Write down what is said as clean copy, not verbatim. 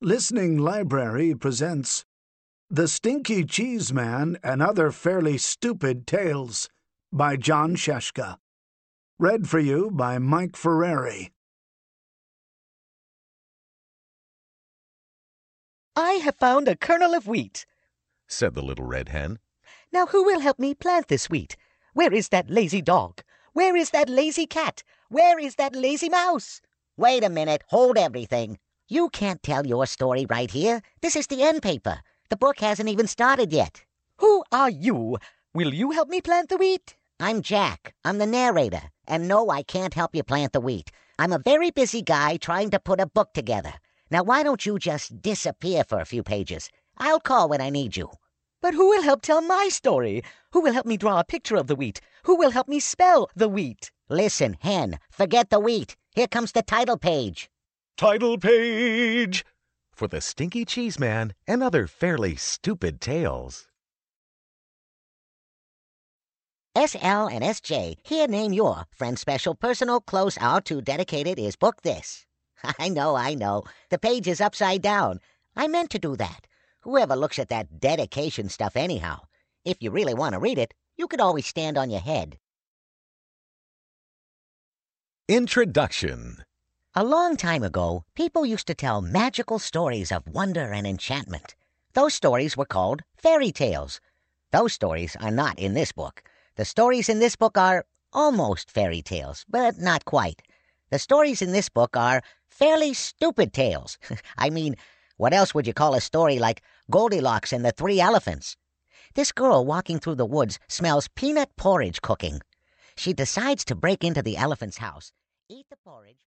Listening Library presents The Stinky Cheese Man and Other Fairly Stupid Tales by John Sheshka. Read for you by Mike Ferrari. I have found a kernel of wheat, said the little red hen. Now who will help me plant this wheat? Where is that lazy dog? Where is that lazy cat? Where is that lazy mouse? Wait a minute, hold everything. You can't tell your story right here. This is the end paper. The book hasn't even started yet. Who are you? Will you help me plant the wheat? I'm Jack. I'm the narrator. And no, I can't help you plant the wheat. I'm a very busy guy trying to put a book together. Now why don't you just disappear for a few pages? I'll call when I need you. But who will help tell my story? Who will help me draw a picture of the wheat? Who will help me spell the wheat? Listen, hen, forget the wheat. Here comes the title page. Title page! For The Stinky Cheese Man and Other Fairly Stupid Tales. SL and SJ, here name your friend special personal close our to dedicated is book this. I know. The page is upside down. I meant to do that. Whoever looks at that dedication stuff anyhow? If you really want to read it, you could always stand on your head. Introduction. A long time ago, people used to tell magical stories of wonder and enchantment. Those stories were called fairy tales. Those stories are not in this book. The stories in this book are almost fairy tales, but not quite. The stories in this book are fairly stupid tales. I mean, what else would you call a story like Goldilocks and the Three Elephants? This girl walking through the woods smells peanut porridge cooking. She decides to break into the elephant's house, eat the porridge,